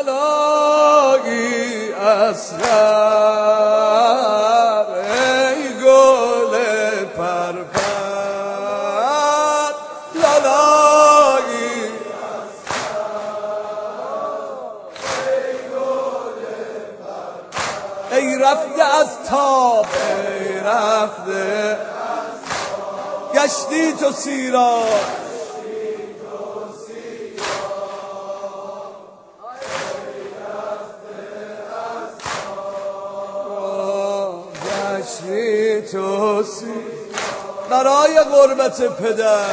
لالایی اصغر ای گل پرپر لالایی ای رفته از تاب ای رفته گشتی تو سیرا گشتی تو سیرا برای غربت پدر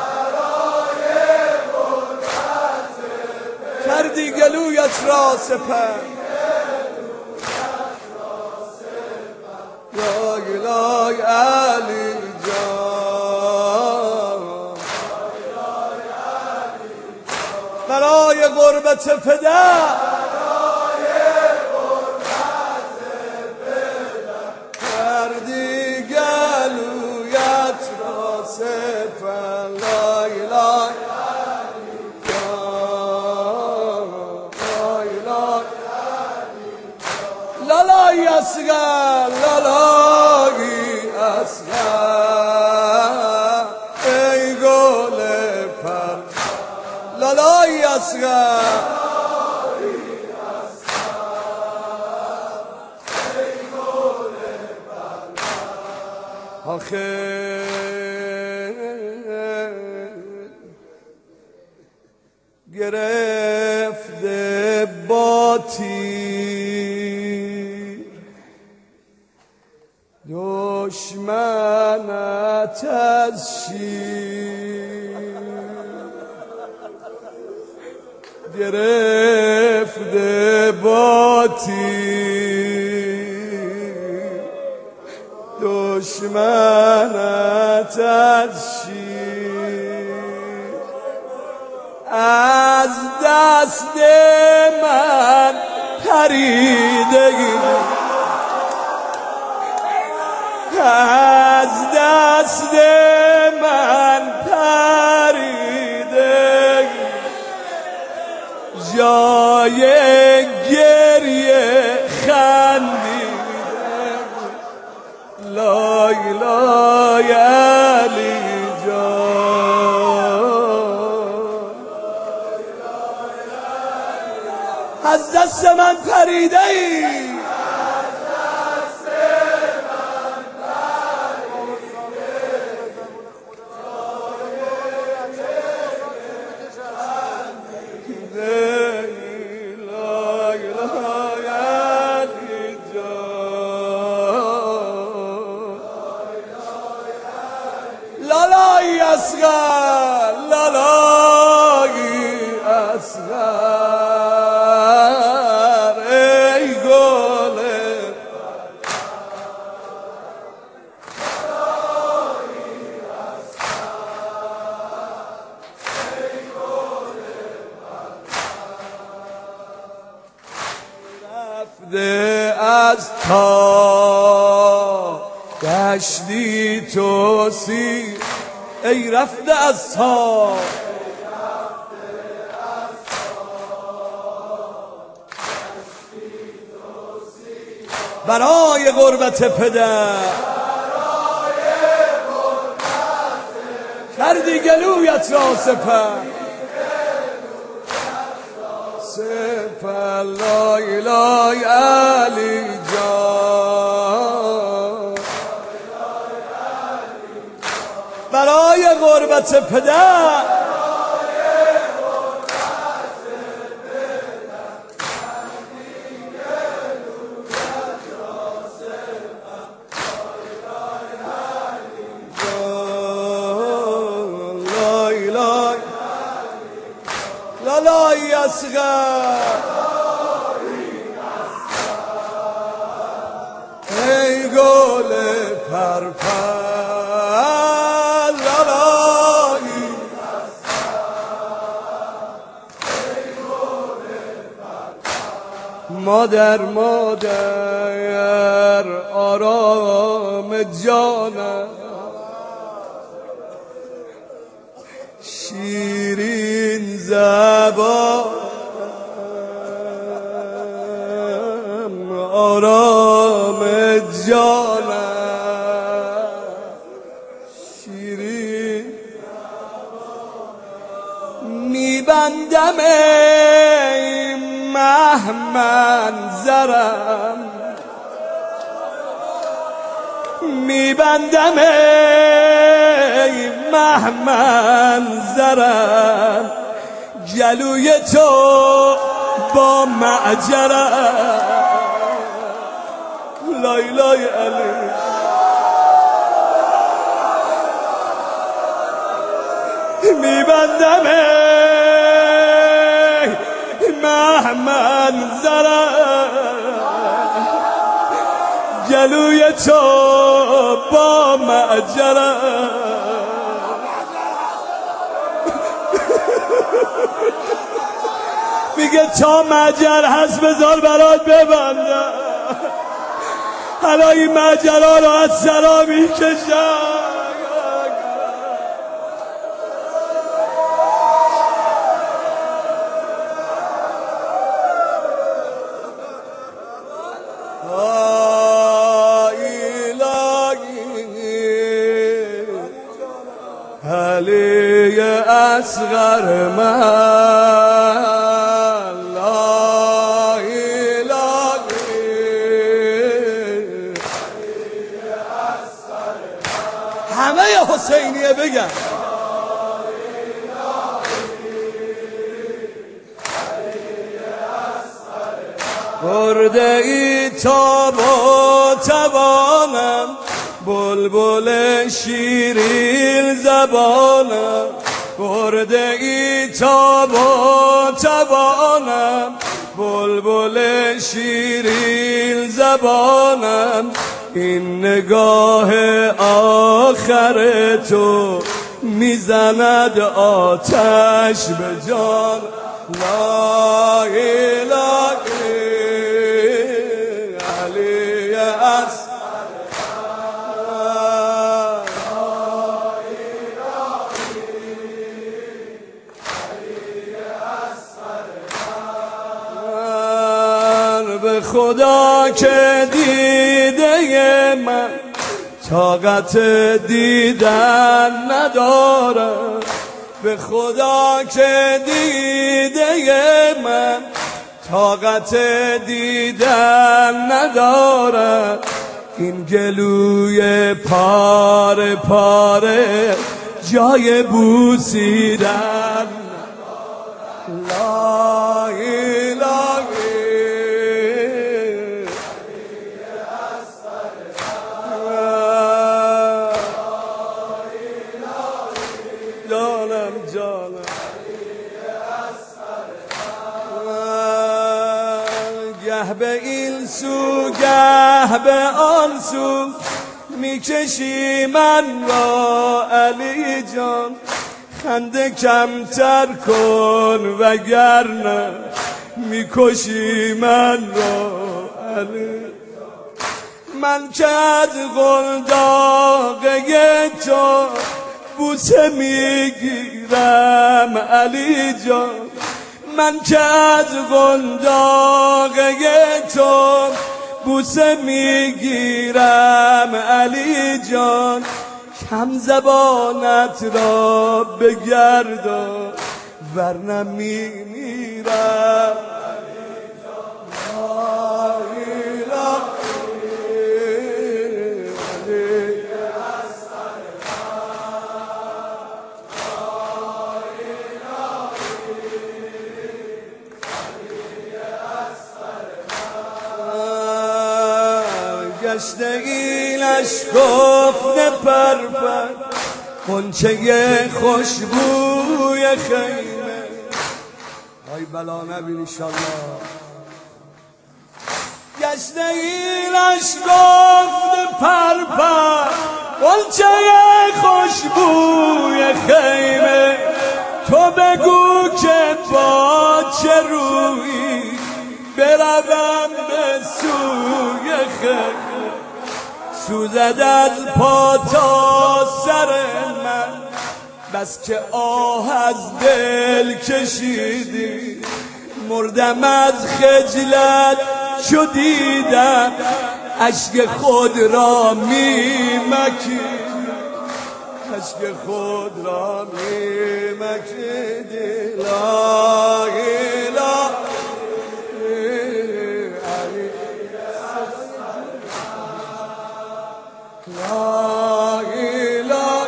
کردی گلویت را سپر لای لای علی جان برای غربت پدر کردی گلویت را سپر لای لای لالایی اصغر لالایی اصغر ای گل پر لالایی اصغر آخه گرفته با تیر دشمنت از شیر گرفته با تیر دشمنت از شیر از دست من پریدگی از دست من پریدگی جای گریه خندیدگی لای لای علی جان از دست من پریده ای لالایی اصغر لالایی اصغر ای گل رفته از تا گشتی تو سیر ای رفته از تا برای غربت پدر کردی گلویت را سپر سپر لای لای علی جان برای غربت پدر لای لای لالایی اصغر ای گل پرپر مادر مادر آرام جانم شیرین زبان آرام جانم شیرین میبندم ای مه منظرم میبندم ای مه منظرم گلوی تو با معجرم لای لای علی میبندم ای مه منظرم گلوی تو با معجرم میگه تا مجر هست بذار برات ببندم حالا این مجرها رو از سرا میکشم علی اصغر من لا اله همه حسینیه بگن برده ای تاب و توانم بلبل شیرین زبانم برده ای تاب و توانم بلبل شیرین زبانم این نگاه آخر تو میزند آتش به جان لا اله علی اصغر به خدا که دیده من طاقت دیدن ندارم به خدا که دیده من طاقت دیدن ندارم این گلوی پاره پاره جای بوسیدن لا اله جانم گه به این سو گه به آن سو میکشی من را علی جان خنده کمتر کن وگرنه میکشی من را علی من که از قلداقه تو بوسه میگیرم علی جان من که از قنداقه تو بوسه میگیرم علی جان کم زبانت را بگردان ورنه میمیرم گشته ایلش گفته پرپر غنچه خوشبوی خیمه ای بلا نبین انشالله گشته ایلش گفته پرپر غنچه خوشبوی خیمه تو بگو که با چه رویی بروم به سوی خیمه سوزد از پا تا سر من بس که آه از دل کشیدی مردم از خجلت چو دیدم اشک خود را میمکید اشک خود را میمکید لا اله علی لا اله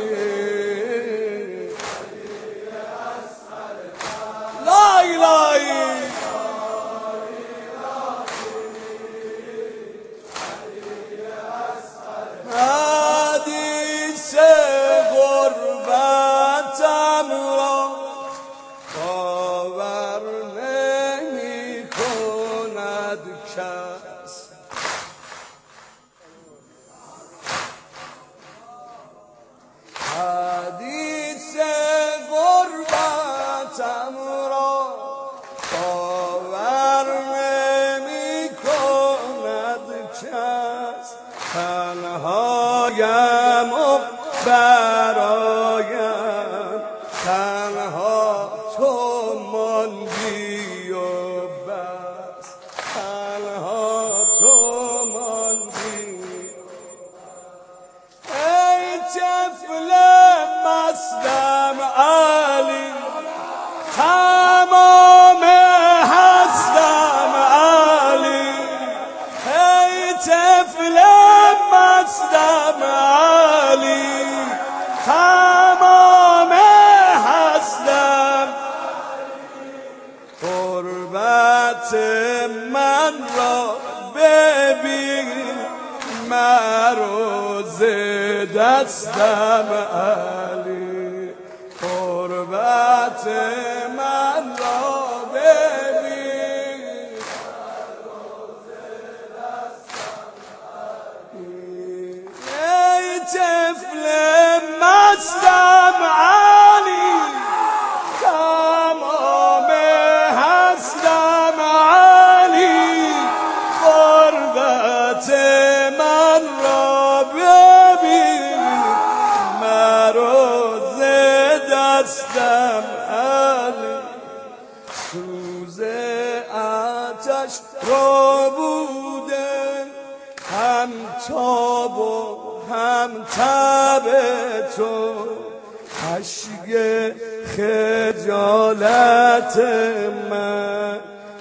لا اله حدیث غربتم را باور نمی کند کس حدیث غربتم را باور نمی کند کس تنهایم و برایم تنها تو ماندی و بس تنها تو ماندی ای طفل مستم علی تمام هستم علی ای طفل مستم علی تمام هستم قربت من را ببین مرو ز دستم علی قربت من را ببین ای طفل مستم علی تمام هستم علی قربت من را ببین مرو ز دستم علی سوز آتش را بوده هم تاب و هم تب تو اشک خجالت من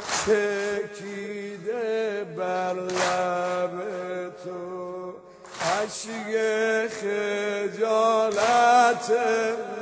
چکیده بر لب تو اشک خجالت